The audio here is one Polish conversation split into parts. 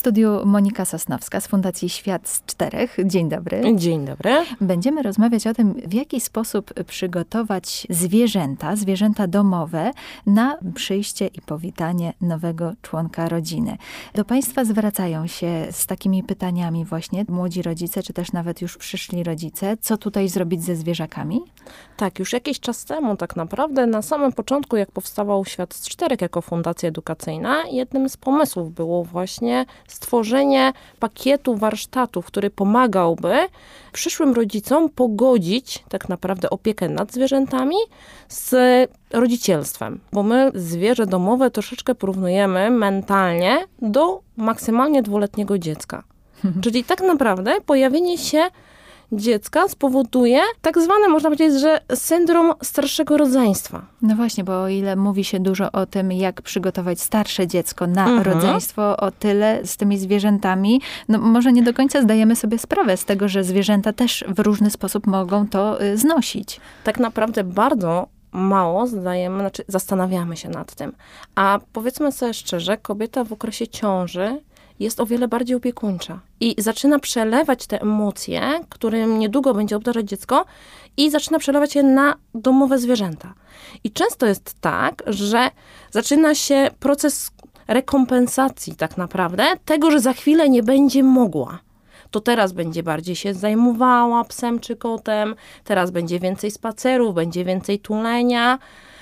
studiu Monika Sosnowska z Fundacji Świat z Czterech. Dzień dobry. Dzień dobry. Będziemy rozmawiać o tym, w jaki sposób przygotować zwierzęta domowe na przyjście i powitanie nowego członka rodziny. Do Państwa zwracają się z takimi pytaniami właśnie młodzi rodzice, czy też nawet już przyszli rodzice. Co tutaj zrobić ze zwierzakami? Tak, już jakiś czas temu tak naprawdę, na samym początku, jak powstawał Świat z Czterech jako fundacja edukacyjna, jednym z pomysłów było właśnie stworzenie pakietu warsztatów, który pomagałby przyszłym rodzicom pogodzić tak naprawdę opiekę nad zwierzętami z rodzicielstwem. Bo my zwierzę domowe troszeczkę porównujemy mentalnie do maksymalnie 2-letniego dziecka. Czyli tak naprawdę pojawienie się dziecka spowoduje tak zwany, można powiedzieć, że syndrom starszego rodzeństwa. No właśnie, bo o ile mówi się dużo o tym, jak przygotować starsze dziecko na rodzeństwo, o tyle z tymi zwierzętami, no może nie do końca zdajemy sobie sprawę z tego, że zwierzęta też w różny sposób mogą to znosić. Tak naprawdę bardzo mało zastanawiamy się nad tym. A powiedzmy sobie szczerze, kobieta w okresie ciąży jest o wiele bardziej opiekuńcza. I zaczyna przelewać te emocje, którym niedługo będzie obdarzać dziecko, i zaczyna przelewać je na domowe zwierzęta. I często jest tak, że zaczyna się proces rekompensacji tak naprawdę tego, że za chwilę nie będzie mogła. To teraz będzie bardziej się zajmowała psem czy kotem, teraz będzie więcej spacerów, będzie więcej tulenia,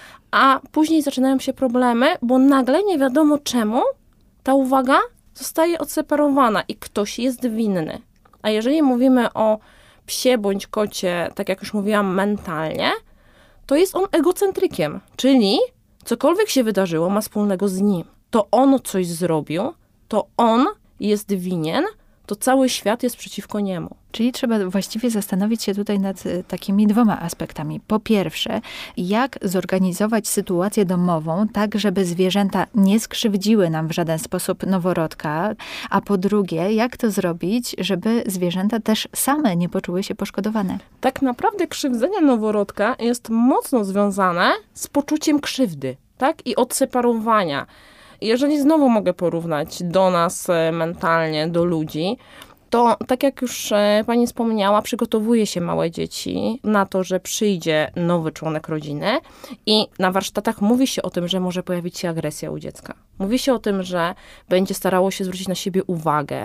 a później zaczynają się problemy, bo nagle nie wiadomo czemu ta uwaga zostaje odseparowana i ktoś jest winny. A jeżeli mówimy o psie bądź kocie, tak jak już mówiłam, mentalnie, to jest on egocentrykiem, czyli cokolwiek się wydarzyło ma wspólnego z nim. To on coś zrobił, to on jest winien, to cały świat jest przeciwko niemu. Czyli trzeba właściwie zastanowić się tutaj nad takimi 2 aspektami. Po pierwsze, jak zorganizować sytuację domową tak, żeby zwierzęta nie skrzywdziły nam w żaden sposób noworodka, a po drugie, jak to zrobić, żeby zwierzęta też same nie poczuły się poszkodowane. Tak naprawdę krzywdzenie noworodka jest mocno związane z poczuciem krzywdy, tak? I odseparowania. Jeżeli znowu mogę porównać do nas mentalnie, do ludzi, to tak jak już pani wspomniała, przygotowuje się małe dzieci na to, że przyjdzie nowy członek rodziny i na warsztatach mówi się o tym, że może pojawić się agresja u dziecka. Mówi się o tym, że będzie starało się zwrócić na siebie uwagę,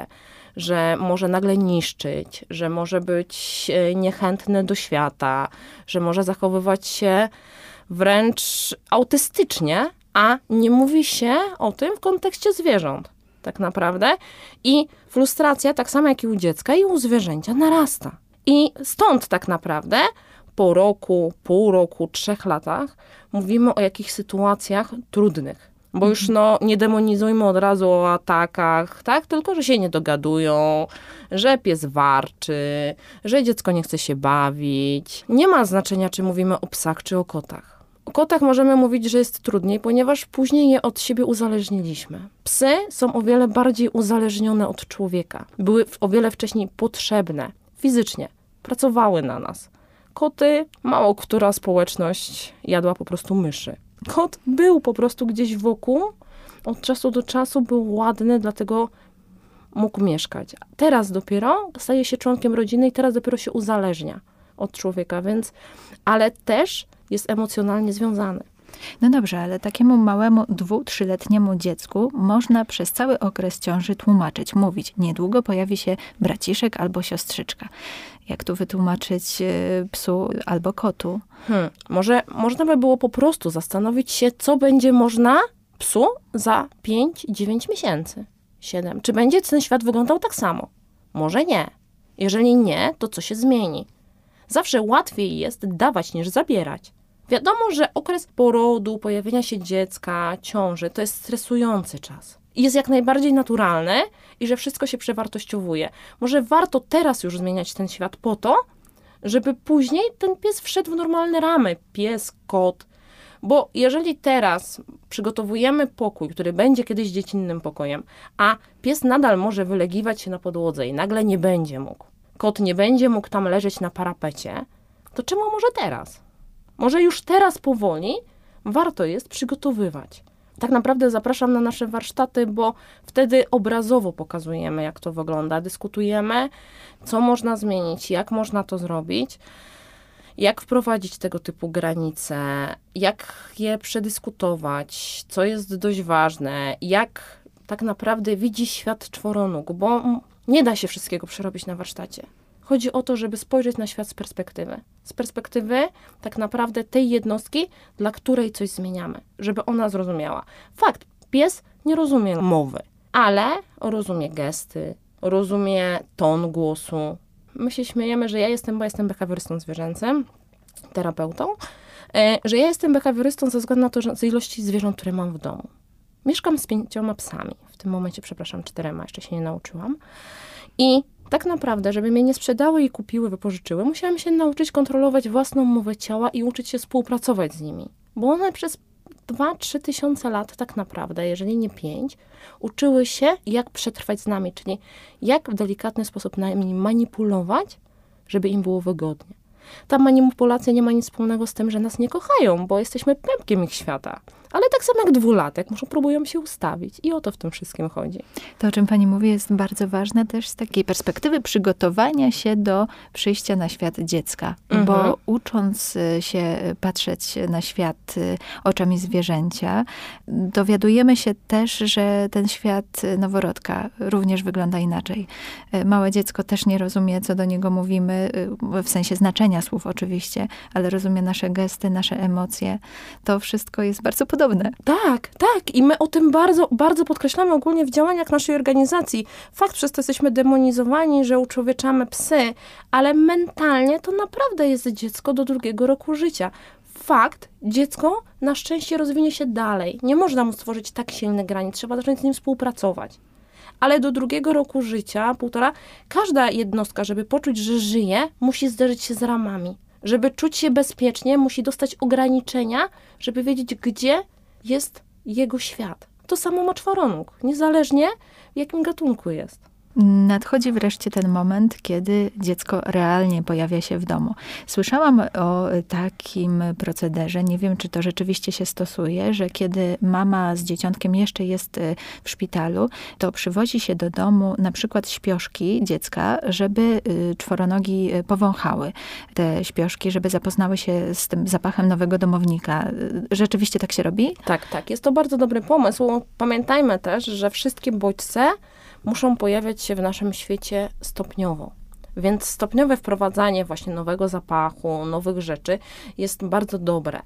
że może nagle niszczyć, że może być niechętny do świata, że może zachowywać się wręcz autystycznie, a nie mówi się o tym w kontekście zwierząt, tak naprawdę. I frustracja, tak samo jak i u dziecka, i u zwierzęcia narasta. I stąd tak naprawdę po roku, pół roku, 3 latach mówimy o jakichś sytuacjach trudnych. Bo już nie demonizujmy od razu o atakach, tak? Tylko, że się nie dogadują, że pies warczy, że dziecko nie chce się bawić. Nie ma znaczenia, czy mówimy o psach, czy o kotach. O kotach możemy mówić, że jest trudniej, ponieważ później je od siebie uzależniliśmy. Psy są o wiele bardziej uzależnione od człowieka. Były o wiele wcześniej potrzebne fizycznie. Pracowały na nas. Koty, mało która społeczność jadła po prostu myszy. Kot był po prostu gdzieś wokół, od czasu do czasu był ładny, dlatego mógł mieszkać. Teraz dopiero staje się członkiem rodziny i teraz dopiero się uzależnia od człowieka, więc, ale też jest emocjonalnie związany. No dobrze, ale takiemu małemu 2-3-letniemu dziecku można przez cały okres ciąży tłumaczyć, mówić, niedługo pojawi się braciszek albo siostrzyczka. Jak tu wytłumaczyć psu albo kotu? Może można by było po prostu zastanowić się, co będzie można psu za 5-9 miesięcy, 7. Czy będzie ten świat wyglądał tak samo? Może nie. Jeżeli nie, to co się zmieni? Zawsze łatwiej jest dawać niż zabierać. Wiadomo, że okres porodu, pojawienia się dziecka, ciąży, to jest stresujący czas. I jest jak najbardziej naturalny i że wszystko się przewartościowuje. Może warto teraz już zmieniać ten świat po to, żeby później ten pies wszedł w normalne ramy. Pies, kot. Bo jeżeli teraz przygotowujemy pokój, który będzie kiedyś dziecinnym pokojem, a pies nadal może wylegiwać się na podłodze i nagle nie będzie mógł, kot nie będzie mógł tam leżeć na parapecie, to czemu może teraz? Może już teraz powoli warto jest przygotowywać. tak naprawdę zapraszam na nasze warsztaty, bo wtedy obrazowo pokazujemy, jak to wygląda. Dyskutujemy, co można zmienić, jak można to zrobić, jak wprowadzić tego typu granice, jak je przedyskutować, co jest dość ważne, jak tak naprawdę widzi świat czworonóg, bo nie da się wszystkiego przerobić na warsztacie. Chodzi o to, żeby spojrzeć na świat z perspektywy. Z perspektywy tak naprawdę tej jednostki, dla której coś zmieniamy, żeby ona zrozumiała. Fakt, pies nie rozumie mowy, ale rozumie gesty, rozumie ton głosu. My się śmiejemy, że ja jestem behawiorystą zwierzęcym, terapeutą, że ja jestem behawiorystą ze względu na to, że z ilości zwierząt, które mam w domu. Mieszkam z 5 psami. W tym momencie, 4, jeszcze się nie nauczyłam. I tak naprawdę, żeby mnie nie sprzedały i kupiły, wypożyczyły, musiałam się nauczyć kontrolować własną mowę ciała i uczyć się współpracować z nimi. Bo one przez 2-3 tysiące lat tak naprawdę, jeżeli nie 5, uczyły się, jak przetrwać z nami, czyli jak w delikatny sposób nami manipulować, żeby im było wygodnie. Ta manipulacja nie ma nic wspólnego z tym, że nas nie kochają, bo jesteśmy pępkiem ich świata. Ale tak samo jak 2-latek, próbują się ustawić. I o to w tym wszystkim chodzi. To, o czym pani mówi, jest bardzo ważne też z takiej perspektywy przygotowania się do przyjścia na świat dziecka. Bo ucząc się patrzeć na świat oczami zwierzęcia, dowiadujemy się też, że ten świat noworodka również wygląda inaczej. Małe dziecko też nie rozumie, co do niego mówimy, w sensie znaczenia słów oczywiście, ale rozumie nasze gesty, nasze emocje. To wszystko jest bardzo podobne. Tak. I my o tym bardzo, bardzo podkreślamy ogólnie w działaniach naszej organizacji. Fakt, przez to jesteśmy demonizowani, że uczłowieczamy psy, ale mentalnie to naprawdę jest dziecko do 2 roku życia. Fakt, dziecko na szczęście rozwinie się dalej. Nie można mu stworzyć tak silnych granic, trzeba zacząć z nim współpracować. Ale do 2 roku życia, 1,5, każda jednostka, żeby poczuć, że żyje, musi zderzyć się z ramami. Żeby czuć się bezpiecznie, musi dostać ograniczenia, żeby wiedzieć, gdzie jest jego świat. To samo ma czworonóg, niezależnie w jakim gatunku jest. Nadchodzi wreszcie ten moment, kiedy dziecko realnie pojawia się w domu. Słyszałam o takim procederze, nie wiem, czy to rzeczywiście się stosuje, że kiedy mama z dzieciątkiem jeszcze jest w szpitalu, to przywozi się do domu na przykład śpioszki dziecka, żeby czworonogi powąchały te śpioszki, żeby zapoznały się z tym zapachem nowego domownika. Rzeczywiście tak się robi? Tak. Jest to bardzo dobry pomysł. Pamiętajmy też, że wszystkie bodźce muszą pojawiać się w naszym świecie stopniowo. Więc stopniowe wprowadzanie właśnie nowego zapachu, nowych rzeczy jest bardzo dobre.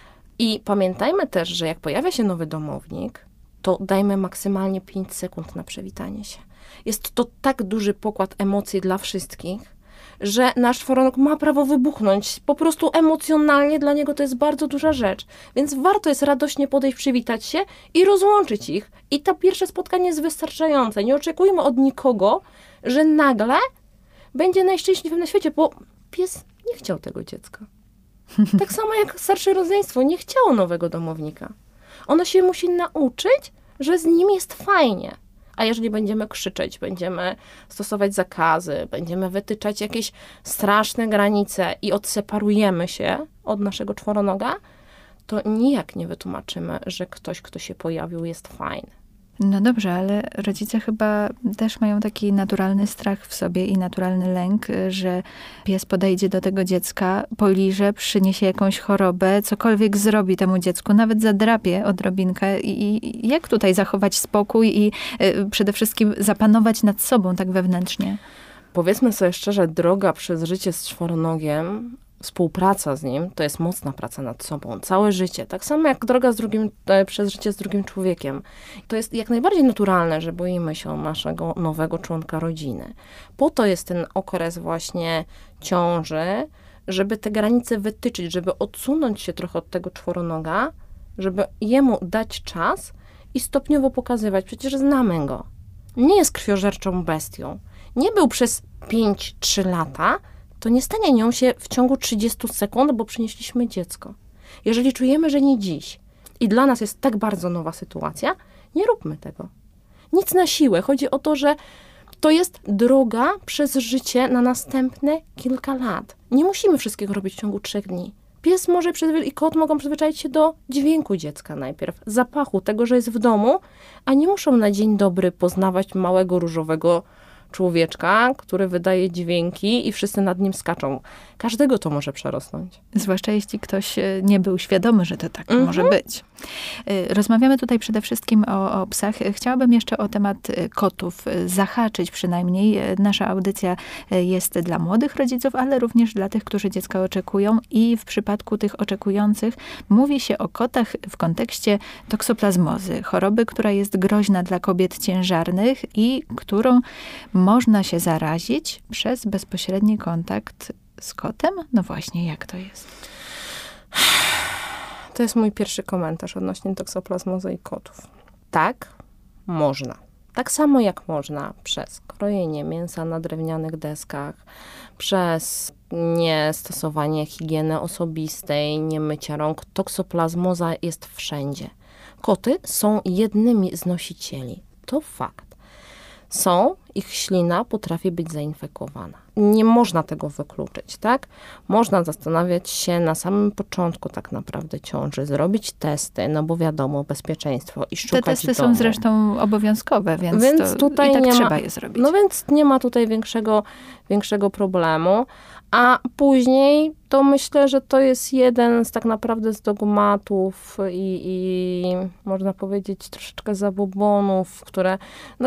I pamiętajmy też, że jak pojawia się nowy domownik, to dajmy maksymalnie 5 sekund na przywitanie się. Jest to tak duży pokład emocji dla wszystkich, że nasz czworonóg ma prawo wybuchnąć. Po prostu emocjonalnie dla niego to jest bardzo duża rzecz. Więc warto jest radośnie podejść, przywitać się i rozłączyć ich. I to pierwsze spotkanie jest wystarczające. Nie oczekujmy od nikogo, że nagle będzie najszczęśliwszym na świecie, bo pies nie chciał tego dziecka. Tak samo jak starsze rodzeństwo nie chciało nowego domownika. Ono się musi nauczyć, że z nim jest fajnie. A jeżeli będziemy krzyczeć, będziemy stosować zakazy, będziemy wytyczać jakieś straszne granice i odseparujemy się od naszego czworonoga, to nijak nie wytłumaczymy, że ktoś, kto się pojawił, jest fajny. No dobrze, ale rodzice chyba też mają taki naturalny strach w sobie i naturalny lęk, że pies podejdzie do tego dziecka, poliże, przyniesie jakąś chorobę, cokolwiek zrobi temu dziecku, nawet zadrapie odrobinkę. I jak tutaj zachować spokój i przede wszystkim zapanować nad sobą tak wewnętrznie? Powiedzmy sobie szczerze, droga przez życie z czworonogiem, współpraca z nim, to jest mocna praca nad sobą. Całe życie. Tak samo jak droga przez życie z drugim człowiekiem. To jest jak najbardziej naturalne, że boimy się o naszego nowego członka rodziny. Po to jest ten okres właśnie ciąży, żeby te granice wytyczyć, żeby odsunąć się trochę od tego czworonoga, żeby jemu dać czas i stopniowo pokazywać. Przecież znamy go. Nie jest krwiożerczą bestią. Nie był przez 5-3 lata, to nie stanie nią się w ciągu 30 sekund, bo przynieśliśmy dziecko. Jeżeli czujemy, że nie dziś i dla nas jest tak bardzo nowa sytuacja, nie róbmy tego. Nic na siłę. Chodzi o to, że to jest droga przez życie na następne kilka lat. Nie musimy wszystkiego robić w ciągu 3 dni. Pies może i kot mogą przyzwyczaić się do dźwięku dziecka najpierw, zapachu, tego, że jest w domu, a nie muszą na dzień dobry poznawać małego różowego człowieczka, który wydaje dźwięki i wszyscy nad nim skaczą. Każdego to może przerosnąć. Zwłaszcza jeśli ktoś nie był świadomy, że to tak może być. Rozmawiamy tutaj przede wszystkim o psach. Chciałabym jeszcze o temat kotów zahaczyć przynajmniej. Nasza audycja jest dla młodych rodziców, ale również dla tych, którzy dziecka oczekują. I w przypadku tych oczekujących mówi się o kotach w kontekście toksoplazmozy, choroby, która jest groźna dla kobiet ciężarnych i którą można się zarazić przez bezpośredni kontakt z kotem? No właśnie, jak to jest? To jest mój pierwszy komentarz odnośnie toksoplazmozy i kotów. Tak, można. Tak samo jak można przez krojenie mięsa na drewnianych deskach, przez niestosowanie higieny osobistej, niemycia rąk. Toksoplazmoza jest wszędzie. Koty są jednymi z nosicieli. To fakt. Ich ślina potrafi być zainfekowana. Nie można tego wykluczyć, tak? Można zastanawiać się na samym początku tak naprawdę ciąży, zrobić testy, no bo wiadomo, bezpieczeństwo i szukać Te testy domu. są zresztą obowiązkowe, więc tutaj i tak trzeba je zrobić. No więc nie ma tutaj większego problemu. A później to myślę, że to jest jeden z tak naprawdę z dogmatów i można powiedzieć troszeczkę zabobonów, które,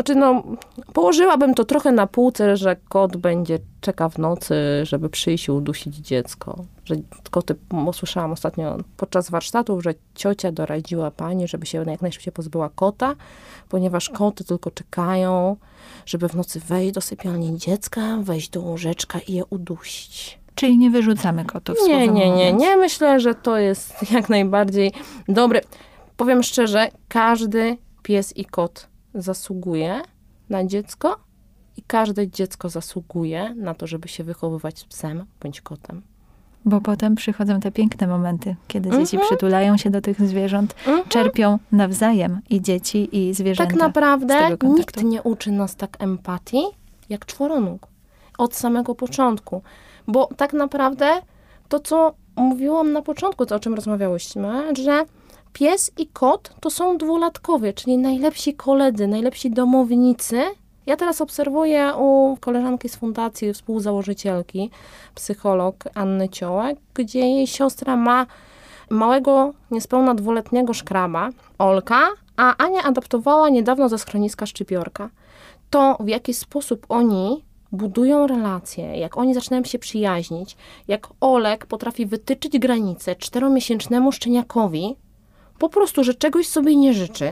położyłabym to trochę na półce, że kot czeka w nocy, żeby przyjść i udusić dziecko. Że koty, usłyszałam ostatnio podczas warsztatów, że ciocia doradziła pani, żeby się jak najszybciej pozbyła kota, ponieważ koty tylko czekają, żeby w nocy wejść do sypialni dziecka, wejść do łóżeczka i je udusić. Czyli nie wyrzucamy kotów? Nie. Myślę, że to jest jak najbardziej dobre. Powiem szczerze, każdy pies i kot zasługuje na dziecko i każde dziecko zasługuje na to, żeby się wychowywać z psem bądź kotem. Bo potem przychodzą te piękne momenty, kiedy dzieci przytulają się do tych zwierząt, czerpią nawzajem i dzieci, i zwierzęta. Tak naprawdę nikt nie uczy nas tak empatii jak czworonóg. Od samego początku. Bo tak naprawdę to, co mówiłam na początku, to o czym rozmawiałyśmy, że pies i kot to są dwulatkowie, czyli najlepsi koledzy, najlepsi domownicy. Ja teraz obserwuję u koleżanki z fundacji, współzałożycielki, psycholog Anny Ciołek, gdzie jej siostra ma małego, niespełna 2-letniego szkraba, Olka, a Ania adoptowała niedawno ze schroniska szczypiorka. To, w jaki sposób oni budują relacje, jak oni zaczynają się przyjaźnić, jak Olek potrafi wytyczyć granice 4-miesięcznemu szczeniakowi, po prostu, że czegoś sobie nie życzy,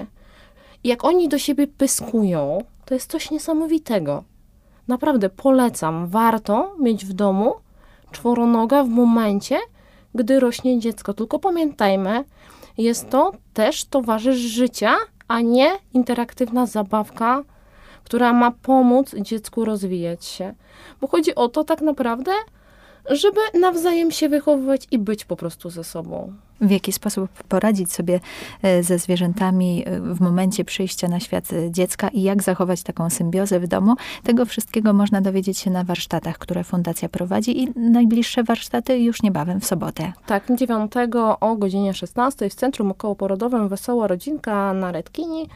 i jak oni do siebie pyskują, to jest coś niesamowitego. Naprawdę polecam, warto mieć w domu czworonoga w momencie, gdy rośnie dziecko. Tylko pamiętajmy, jest to też towarzysz życia, a nie interaktywna zabawka, która ma pomóc dziecku rozwijać się. Bo chodzi o to tak naprawdę, żeby nawzajem się wychowywać i być po prostu ze sobą. W jaki sposób poradzić sobie ze zwierzętami w momencie przyjścia na świat dziecka i jak zachować taką symbiozę w domu. Tego wszystkiego można dowiedzieć się na warsztatach, które fundacja prowadzi, i najbliższe warsztaty już niebawem w sobotę. Tak, 9 o godzinie 16 w Centrum Okołoporodowym Wesoła Rodzinka na Redkini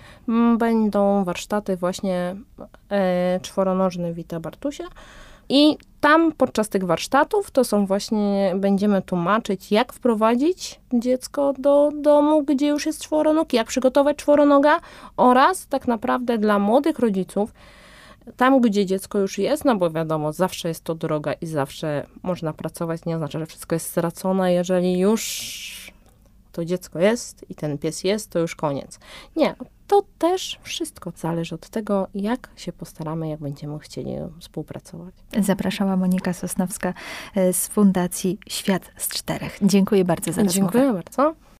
będą warsztaty właśnie czworonożny Wita Bartusia. I tam podczas tych warsztatów to są właśnie, będziemy tłumaczyć, jak wprowadzić dziecko do domu, gdzie już jest czworonóg, jak przygotować czworonoga, oraz tak naprawdę dla młodych rodziców, tam gdzie dziecko już jest, no bo wiadomo, zawsze jest to droga i zawsze można pracować, nie oznacza, że wszystko jest stracone, jeżeli już to dziecko jest i ten pies jest, to już koniec. Nie, to też wszystko zależy od tego, jak się postaramy, jak będziemy chcieli współpracować. Zapraszała Monika Sosnowska z Fundacji Świat z 4. Dziękuję bardzo za rozmowę. Dziękuję bardzo.